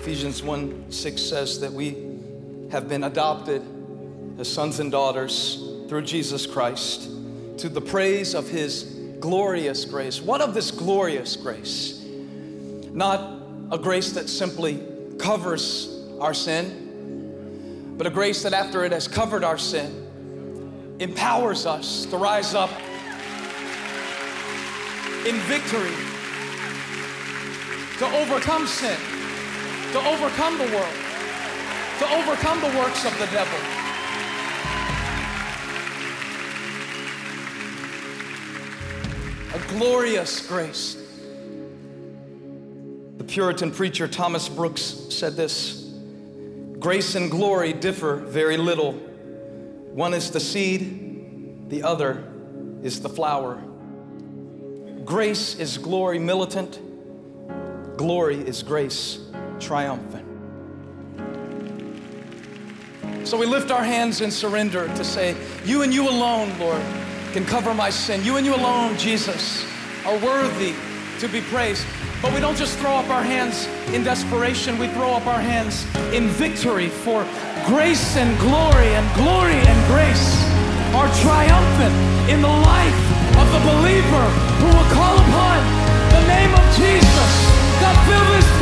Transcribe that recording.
Ephesians 1:6 says that we have been adopted as sons and daughters through Jesus Christ to the praise of His glorious grace. What of this glorious grace? Not a grace that simply covers our sin, but a grace that after it has covered our sin, empowers us to rise up in victory, to overcome sin, to overcome the world, to overcome the works of the devil. A glorious grace. The Puritan preacher Thomas Brooks said this: grace and glory differ very little. One is the seed, the other is the flower. Grace is glory militant. Glory is grace triumphant. So we lift our hands in surrender to say, you and you alone, Lord, can cover my sin. You and you alone, Jesus, are worthy to be praised. But we don't just throw up our hands in desperation. We throw up our hands in victory, for grace and glory and grace are triumphant in the life of the believer who will call upon the name of Jesus. God, fill this